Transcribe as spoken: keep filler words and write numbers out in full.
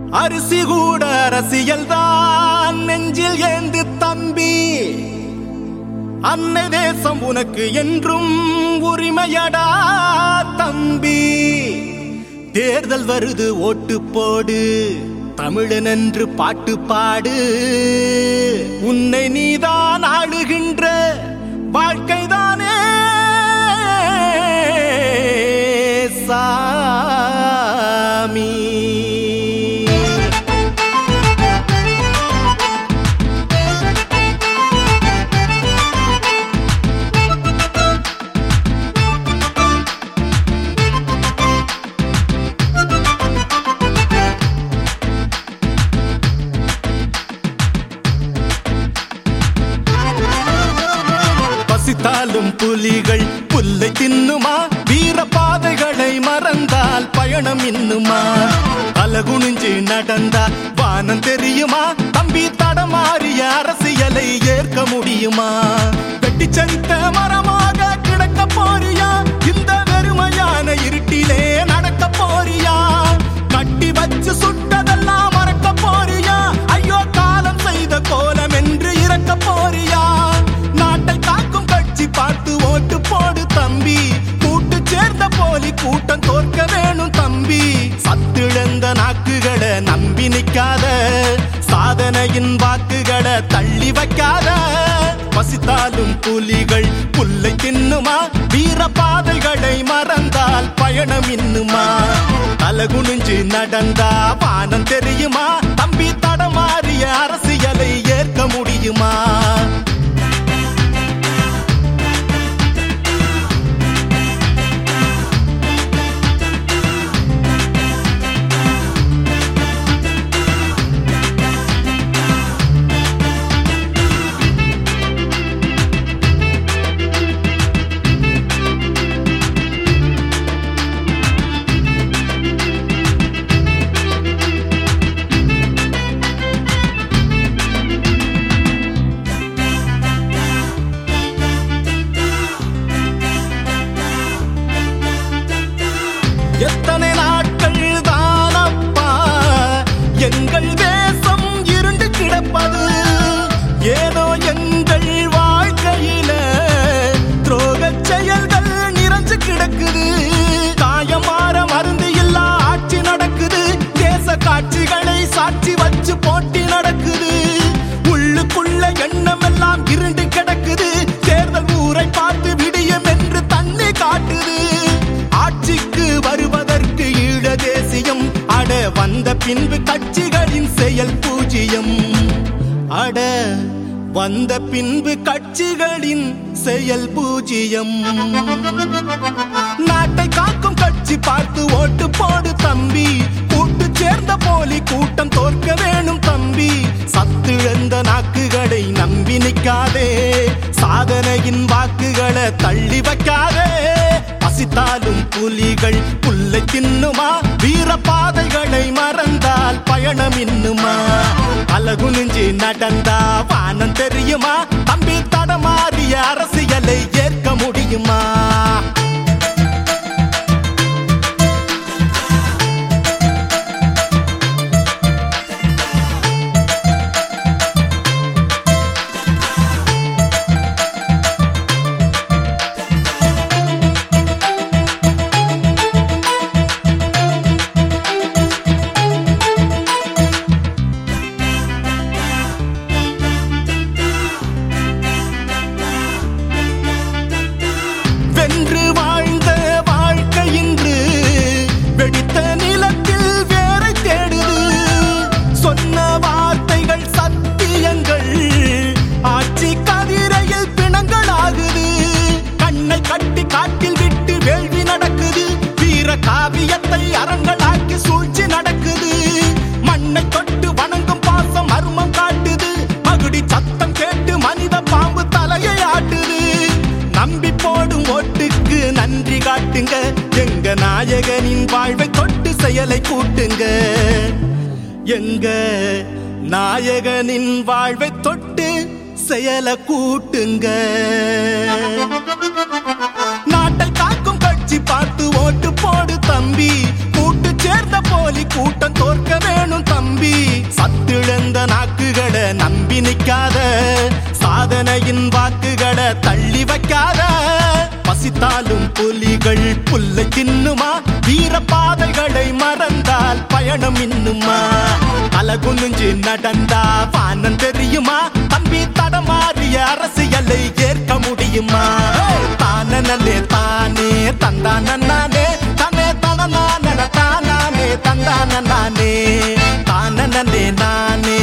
அரிசி கூட அரசியல் தான் நெஞ்சில் ஏந்து தம்பி. அன்னை தேசம் உனக்கு என்றும் உரிமையடா தம்பி. தேர்தல் வருது ஓட்டு போடு, தமிழன் என்று பாட்டு பாடு. உன்னை நீதான் ஆளுகின்ற வாழ்க்கைதானே சாமி. பசித்தாலும் புலிகள் புல்லை தின்னுமா? வீர பாதைகளை மறந்தால் பயணம் இன்னுமா? அலகுனிஞ்சு நடந்தா வானம் தெரியுமா? தம்பி தடமாறிய அரசியலை ஏற்க முடியுமா? வெட்டிச்சரித்த மரமாக கிடக்க போறியா? இந்த வெறுமையான இருட்டிலே நடக்க போறியா? கட்டி வச்சு சுட்டதெல்லாம் மறக்க போறியா? ஐயோ காலம் செய்த கோலம் என்று இறக்க போறியா? நாட்டை காக்கும் கட்சி பார்த்து ஓட்டு போடு தம்பி. கூட்டு சேர்ந்த போலி கூட்டம் தோற்க வேணும் தம்பி. சத்திழந்த நாக்குகளை நம்பி நிக்காத, சாதனையின் வாக்குகளை தள்ளி வைக்காத. பசித்தாலும் புலிகள் புல்லை தின்னுமா? வீர பாதைகளை மறந்தால் பயணம் இன்னுமா? தலகுனிஞ்சு நடந்தா வானம் தெரியுமா? தம்பி தடமாறிய அரசியலை ஏற்க முடியுமா? எத்தனை நாட்கள் தானப்பா எங்கள் தேசம் இருண்டு கிடப்பது? ஏதோ எங்கள் வாழ்க்கையில துரோக செயல்கள் நிறைஞ்சு கிடக்குது. காயமாற மருந்து இல்லா ஆட்சி நடக்குது. தேச காட்சிகளை சாட்சி வச்சு போட்டி நடக்குது. உள்ளுக்குள்ள எண்ணம் எல்லாம் இருண்டு கிடக்குது. தேர்தல் ஊரை பார்த்து விடியும் என்று தண்ணி காட்டுது. ஆட்சிக்கு வருவதற்கு ஈழ தேசியம் அட வந்த பின்பு கட்சிகளின் செயல் பூஜ்யம். அட வந்த பின்பு கட்சிகளின் செயல் பூஜ்யம். நாட்டை காக்கும் கட்சி பார்த்து ஓட்டு போடு தம்பி. கூட்டு சேர்ந்த போலி கூட்டம் தோற்க வேணும் தம்பி. சத்திழந்த நாக்குகளை நம்பி நிக்காதே, சாதனையின் வாக்குகளை தள்ளி வைக்காதே. பசித்தாலும் புலிகள் புல்லை தின்னுமா? வீர பாதைகளை மறந்தால் பயணம் இன்னுமா? அலகுனிஞ்சு நடந்தா வானம் தெரியுமா? தம்பி தடமாறிய அரசியலை ஏற்க முடியுமா? வென்று வாழ்ந்த வாழ்க்கை இன்று வெடித்த நிலத்தில் வேரை தேடுது. சொன்ன வார்த்தைகள் சத்தியங்கள் ஆட்சி கதிரையில் பிணங்களாகுது. கண்ணை கட்டி காட்டில் விட்டு வேள்வி நடக்குது. வீர காவியத்தை அரங்களாக்கி சூழ்ச்சி நடக்குது. மண்ணை தொட்டு வணங்கும் பாசம் மர்மம் காட்டுது. மகுடி சத்தம் கேட்டு மனித பாம்பு தலையை ஆட்டுது. நம்பி போடும் ஓட்டுக்கு நன்றி காட்டுங்க. எங்க நாயகனின் வாழ்வை தொட்டு செயலை கூட்டுங்க. எங்க நாயகனின் வாழ்வை தொட்டு செயலை கூட்டுங்க. நாட்டை காக்கும் கட்சி பார்த்து ஓட்டு போடு தம்பி. கூட்டு சேர்ந்த போலி கூட்டம் தோற்க வேணும் தம்பி. சத்திழந்த நாக்குகளை நம்பி நிக்காத, சாதனையின் வாக்குகளை தள்ளி வைக்காத. பசித்தாலும் புலிகள் புல்லை தின்னுமா, வீர பாதைகளை மறந்தால் பயணம் இன்னுமா. அலகுனிஞ்சு நடந்தா வானம் தெரியுமா, தம்பி தடமாறிய அரசியலை ஏற்க முடியுமா. தானே தானே தந்தானே தானே தானே தானே தந்தானே தானே தானே நானே